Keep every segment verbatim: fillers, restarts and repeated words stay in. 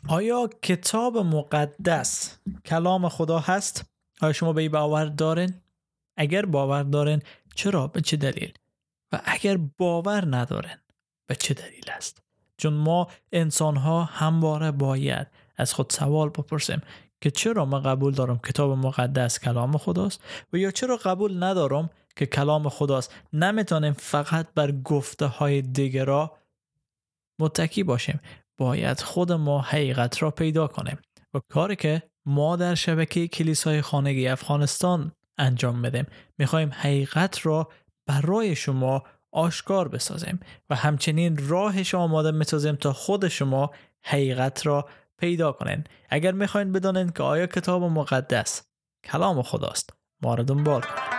آیا کتاب مقدس کلام خدا هست؟ آیا شما به این باور دارین؟ اگر باور دارین چرا؟ به چه دلیل؟ و اگر باور ندارین به چه دلیل است؟ چون ما انسان ها همواره باید از خود سوال بپرسیم که چرا من قبول دارم کتاب مقدس کلام خداست و یا چرا قبول ندارم که کلام خداست. نمیتونیم فقط بر گفته های دیگران متکی باشیم. باید خود ما حقیقت را پیدا کنیم و کاری که ما در شبکه کلیسای خانگی افغانستان انجام بدیم، میخوایم حقیقت را برای شما آشکار بسازیم و همچنین راهش آماده میسازیم تا خود شما حقیقت را پیدا کنین. اگر میخواین بدونین که آیا کتاب مقدس کلام خداست، ما را دنبال کنین.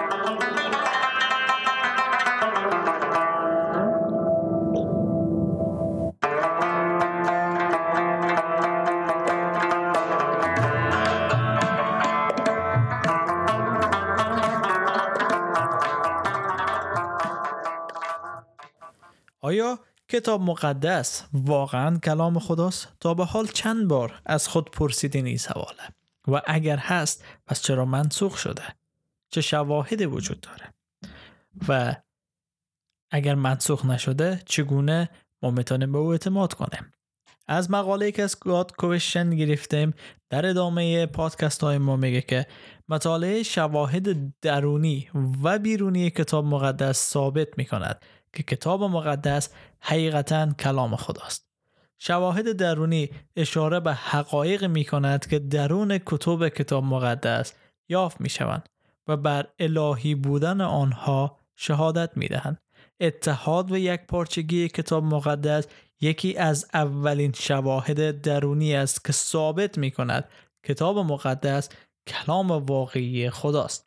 آیا کتاب مقدس واقعا کلام خداست؟ تا به حال چند بار از خود پرسیدین این سواله و اگر هست پس چرا منسوخ شده؟ چه شواهدی وجود داره؟ و اگر منسوخ نشده چگونه ما میتونیم به او اعتماد کنیم؟ از مقاله‌ای که از گاد کوشن گرفتیم در ادامه پادکست های ما میگه که مطالعه شواهد درونی و بیرونی کتاب مقدس ثابت میکند که کتاب مقدس حقیقتاً کلام خداست. شواهد درونی اشاره به حقایق میکند که درون کتب کتاب مقدس یافت میشوند و بر الهی بودن آنها شهادت میدهند. اتحاد و یک پارچگی کتاب مقدس یکی از اولین شواهد درونی است که ثابت میکند کتاب مقدس کلام واقعی خداست.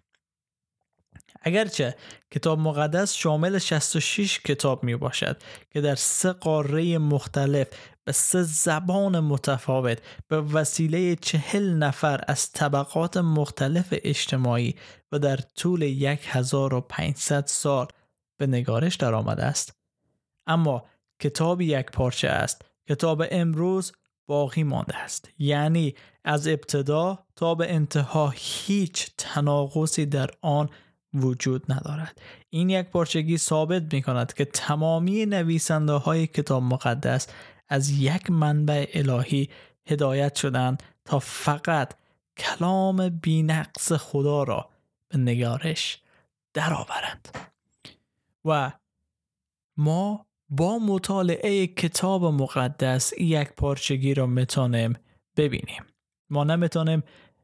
اگرچه کتاب مقدس شامل شصت و شش کتاب می باشد که در سه قاره مختلف به سه زبان متفاوت به وسیله چهل نفر از طبقات مختلف اجتماعی و در طول یک هزار و پانصد سال به نگارش در آمده است، اما کتاب یک پارچه است. کتاب امروز باقی مانده است، یعنی از ابتدا تا به انتها هیچ تناقضی در آن وجود ندارد. این یک پارچگی ثابت می کند که تمامی نویسنده های کتاب مقدس از یک منبع الهی هدایت شدند تا فقط کلام بی‌نقص خدا را به نگارش درآورند. و ما با مطالعه کتاب مقدس یک پارچگی را میتونیم ببینیم. ما نمیتونیم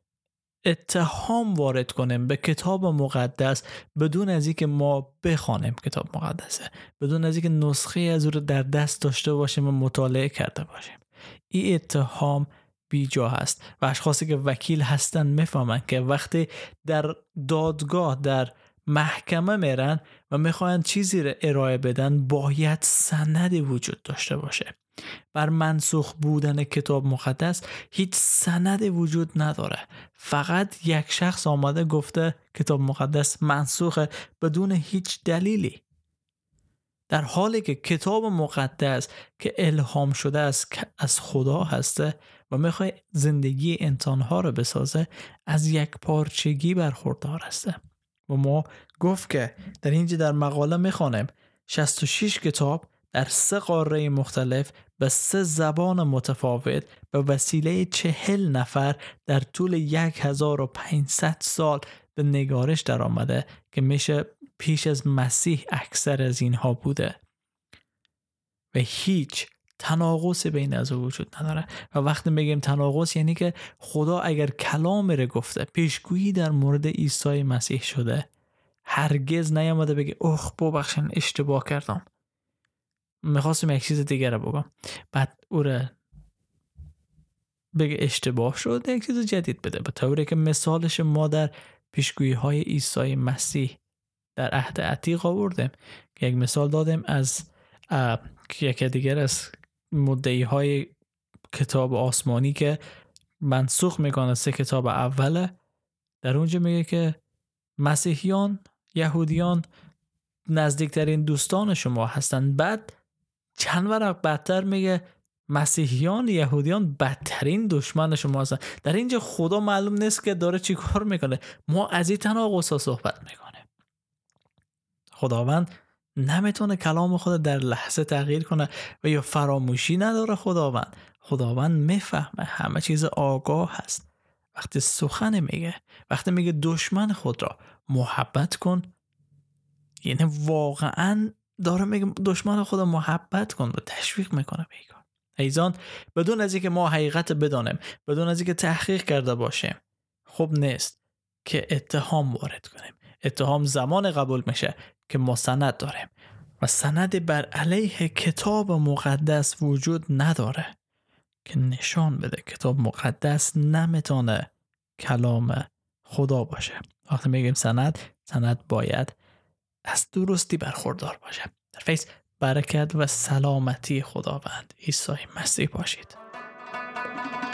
اتهام وارد کنیم به کتاب مقدس بدون از اینکه ما بخوانیم کتاب مقدسه، بدون از اینکه نسخه از او رو در دست داشته باشیم و مطالعه کرده باشیم. این اتهام بیجا است و اشخاصی که وکیل هستن میفهمن که وقتی در دادگاه در محکمه میرن و میخواین چیزی رو ارائه بدن باید سندی وجود داشته باشه. بر منسوخ بودن کتاب مقدس هیچ سندی وجود نداره. فقط یک شخص آمده گفته کتاب مقدس منسوخه بدون هیچ دلیلی، در حالی که کتاب مقدس که الهام شده است از خدا هسته و میخواد زندگی انسانها رو بسازه از یک پارچگی برخوردار هسته. و ما گفت که در اینجا در مقاله میخوانیم شصت و شش کتاب در سه قاره مختلف به سه زبان متفاوت به وسیله چهل نفر در طول یک هزار و پانصد سال به نگارش در آمده که میشه پیش از مسیح اکثر از اینها بوده و هیچ تناقض بین از وجود نداره. و وقتی میگیم تناقض یعنی که خدا اگر کلام رو گفته، پیشگویی در مورد عیسی مسیح شده، هرگز نیامده بگه اوه ببخشید اشتباه کردم، میخواستم یک چیز دیگه رو بگم، بعد او رو بگه اشتباه شد یک چیز جدید بده. به طوری که مثالش ما در پیشگویی های عیسی مسیح در عهد عتیق آوردیم که یک مثال دادیم از یک دیگر از مدعی های کتاب آسمانی که منسوخ میکنه سه کتاب اوله. در اونجا میگه که مسیحیان، یهودیان نزدیکترین دوستان شما هستند. بعد چند ورق بعدتر میگه مسیحیان یهودیان بدترین دشمن شما هستن. در اینجا خدا معلوم نیست که داره چی کار میکنه. ما از این تناقض صحبت میکنه. خداوند نمیتونه کلام خود در لحظه تغییر کنه و یا فراموشی نداره. خداوند خداوند میفهمه، همه چیز آگاه هست. وقتی سخن میگه، وقتی میگه دشمن خود را محبت کن، یعنی واقعا داره میگه دشمن خود را محبت کن و تشویق میکنه به این کار. ایزان بدون از اینکه ما حقیقت بدانیم، بدون از اینکه تحقیق کرده باشیم، خوب نیست که اتهام وارد کنیم. اتهام زمان قبول میشه که ما سند داریم و سند بر علیه کتاب مقدس وجود نداره که نشان بده کتاب مقدس نمیتونه کلام خدا باشه. وقتی میگیم سند، سند باید از درستی برخوردار باشه. در فیض، برکت و سلامتی خداوند عیسی مسیح باشید.